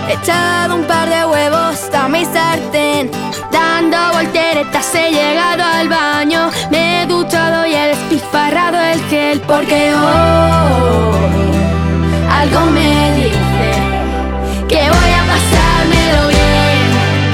He echado un par de huevos a mi sartén, dando volteretas he llegado al baño. Me he duchado y he despifarrado el gel, porque hoy algo me dice que voy a pasármelo bien.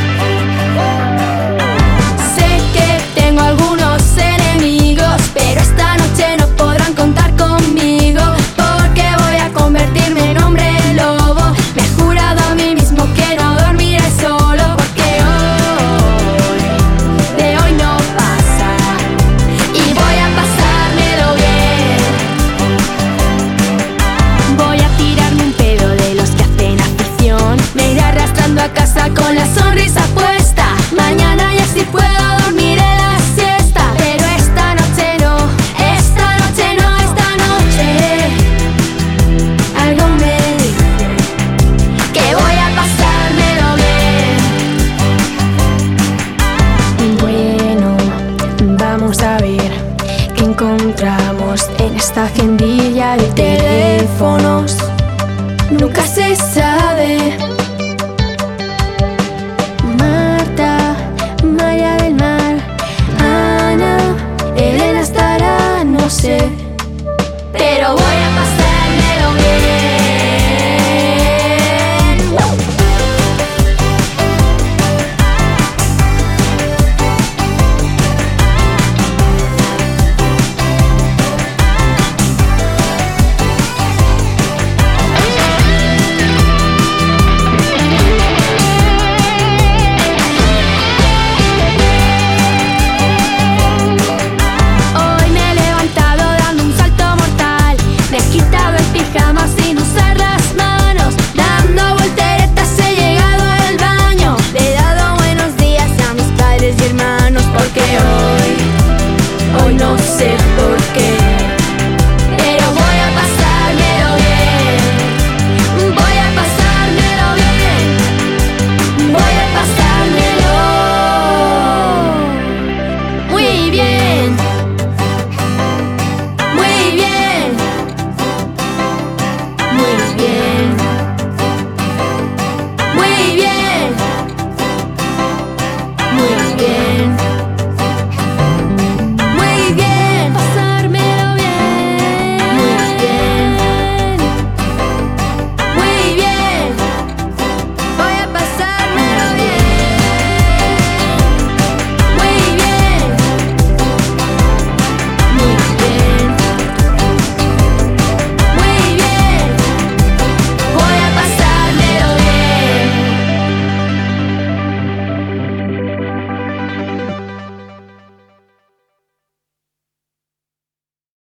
Sé que tengo algunos enemigos, pero esta noche no podrán contar conmigo, porque voy a convertirme en hombre lobo. Me he jurado a mí mismo que no dormiré solo, porque hoy, de hoy no pasa, y voy a pasármelo bien. Voy a tirarme un pedo de los que hacen afición. Me iré arrastrando a casa con la sonrisa puesta. Mañana ya sí puedo dormir en la siesta, pero esta noche no, esta noche no, esta noche algo me dice que voy a pasármelo bien. Bueno, vamos a ver qué encontramos en esta agendilla de teléfonos. Nunca se sabe. Marta, María del Mar, Ana, Elena estará, no sé.